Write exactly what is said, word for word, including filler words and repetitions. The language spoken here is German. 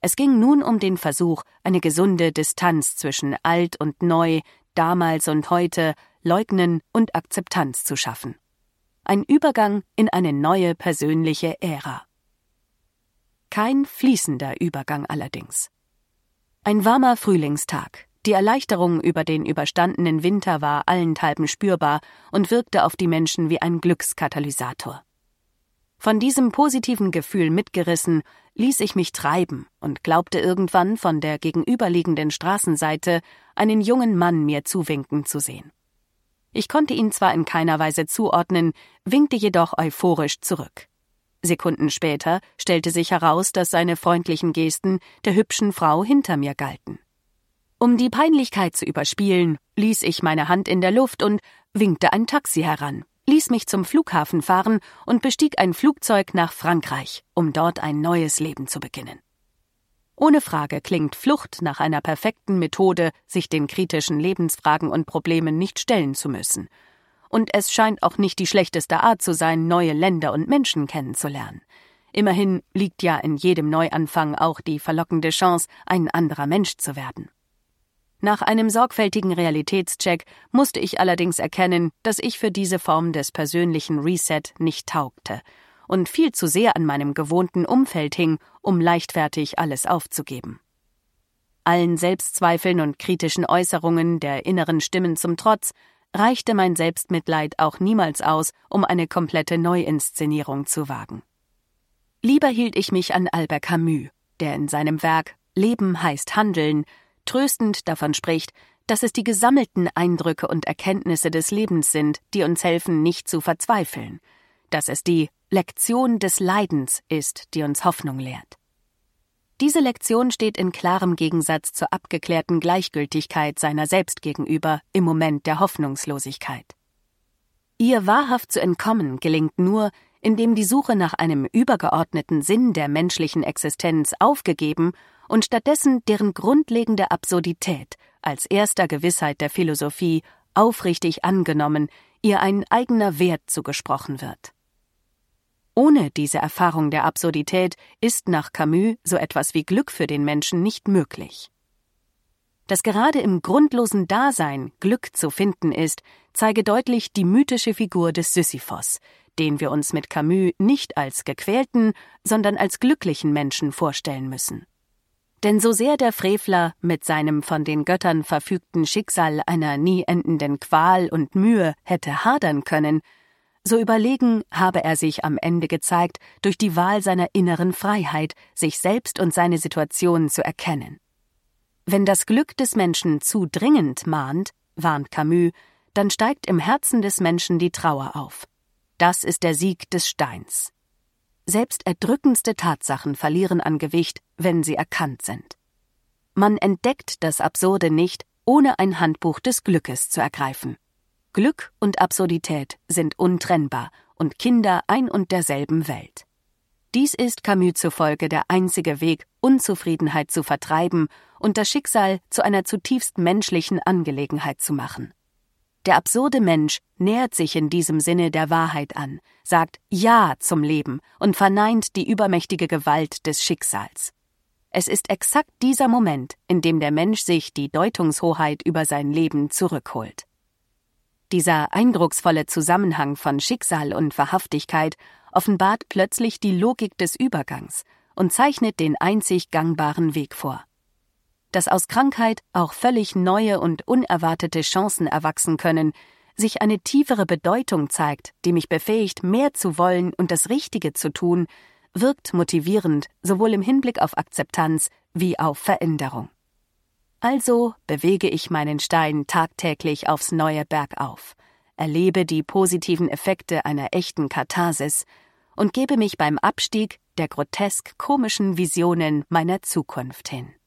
Es ging nun um den Versuch, eine gesunde Distanz zwischen alt und neu, damals und heute, Leugnen und Akzeptanz zu schaffen. Ein Übergang in eine neue persönliche Ära. Kein fließender Übergang allerdings. Ein warmer Frühlingstag. Die Erleichterung über den überstandenen Winter war allenthalben spürbar und wirkte auf die Menschen wie ein Glückskatalysator. Von diesem positiven Gefühl mitgerissen, ließ ich mich treiben und glaubte irgendwann von der gegenüberliegenden Straßenseite einen jungen Mann mir zuwinken zu sehen. Ich konnte ihn zwar in keiner Weise zuordnen, winkte jedoch euphorisch zurück. Sekunden später stellte sich heraus, dass seine freundlichen Gesten der hübschen Frau hinter mir galten. Um die Peinlichkeit zu überspielen, ließ ich meine Hand in der Luft und winkte ein Taxi heran, ließ mich zum Flughafen fahren und bestieg ein Flugzeug nach Frankreich, um dort ein neues Leben zu beginnen. Ohne Frage klingt Flucht nach einer perfekten Methode, sich den kritischen Lebensfragen und Problemen nicht stellen zu müssen. Und es scheint auch nicht die schlechteste Art zu sein, neue Länder und Menschen kennenzulernen. Immerhin liegt ja in jedem Neuanfang auch die verlockende Chance, ein anderer Mensch zu werden. Nach einem sorgfältigen Realitätscheck musste ich allerdings erkennen, dass ich für diese Form des persönlichen Reset nicht taugte und viel zu sehr an meinem gewohnten Umfeld hing, um leichtfertig alles aufzugeben. Allen Selbstzweifeln und kritischen Äußerungen der inneren Stimmen zum Trotz reichte mein Selbstmitleid auch niemals aus, um eine komplette Neuinszenierung zu wagen. Lieber hielt ich mich an Albert Camus, der in seinem Werk »Leben heißt Handeln« tröstend davon spricht, dass es die gesammelten Eindrücke und Erkenntnisse des Lebens sind, die uns helfen, nicht zu verzweifeln, dass es die Lektion des Leidens ist, die uns Hoffnung lehrt. Diese Lektion steht in klarem Gegensatz zur abgeklärten Gleichgültigkeit seiner selbst gegenüber im Moment der Hoffnungslosigkeit. Ihr wahrhaft zu entkommen gelingt nur, indem die Suche nach einem übergeordneten Sinn der menschlichen Existenz aufgegeben und stattdessen deren grundlegende Absurdität als erster Gewissheit der Philosophie aufrichtig angenommen, ihr ein eigener Wert zugesprochen wird. Ohne diese Erfahrung der Absurdität ist nach Camus so etwas wie Glück für den Menschen nicht möglich. Dass gerade im grundlosen Dasein Glück zu finden ist, zeige deutlich die mythische Figur des Sisyphos, den wir uns mit Camus nicht als gequälten, sondern als glücklichen Menschen vorstellen müssen. Denn so sehr der Frevler mit seinem von den Göttern verfügten Schicksal einer nie endenden Qual und Mühe hätte hadern können, so überlegen habe er sich am Ende gezeigt durch die Wahl seiner inneren Freiheit, sich selbst und seine Situation zu erkennen. Wenn das Glück des Menschen zu dringend mahnt, warnt Camus, dann steigt im Herzen des Menschen die Trauer auf. Das ist der Sieg des Steins. Selbst erdrückendste Tatsachen verlieren an Gewicht, wenn sie erkannt sind. Man entdeckt das Absurde nicht, ohne ein Handbuch des Glückes zu ergreifen. Glück und Absurdität sind untrennbar und Kinder ein und derselben Welt. Dies ist Camus zufolge der einzige Weg, Unzufriedenheit zu vertreiben und das Schicksal zu einer zutiefst menschlichen Angelegenheit zu machen. Der absurde Mensch nähert sich in diesem Sinne der Wahrheit an, sagt Ja zum Leben und verneint die übermächtige Gewalt des Schicksals. Es ist exakt dieser Moment, in dem der Mensch sich die Deutungshoheit über sein Leben zurückholt. Dieser eindrucksvolle Zusammenhang von Schicksal und Wahrhaftigkeit offenbart plötzlich die Logik des Übergangs und zeichnet den einzig gangbaren Weg vor. Dass aus Krankheit auch völlig neue und unerwartete Chancen erwachsen können, sich eine tiefere Bedeutung zeigt, die mich befähigt, mehr zu wollen und das Richtige zu tun, wirkt motivierend, sowohl im Hinblick auf Akzeptanz wie auf Veränderung. Also bewege ich meinen Stein tagtäglich aufs Neue bergauf, erlebe die positiven Effekte einer echten Katharsis und gebe mich beim Abstieg der grotesk komischen Visionen meiner Zukunft hin.